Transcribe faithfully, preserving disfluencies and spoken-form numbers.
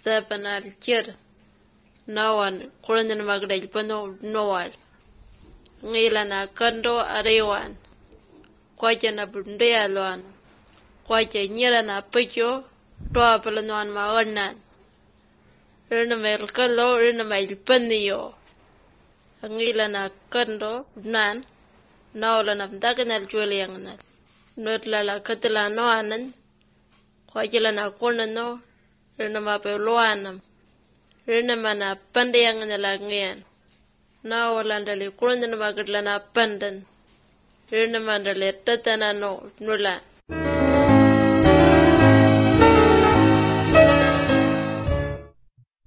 seven al kir nawan kurandan magdal pano noal ngila na kando arewan kwaje na bundea loan kwaje nyira na pecho toa pelanuan maonan rina mel kalo rina mel paniyo ngila na kando nan nawla na mdaganal julianganal notla la katla no anan kwaje la na kunano rina mapeloanam rina mana pandeyanganala ngayan nawla ndali kurandan magadla na pandan rina mandale tatana no nulan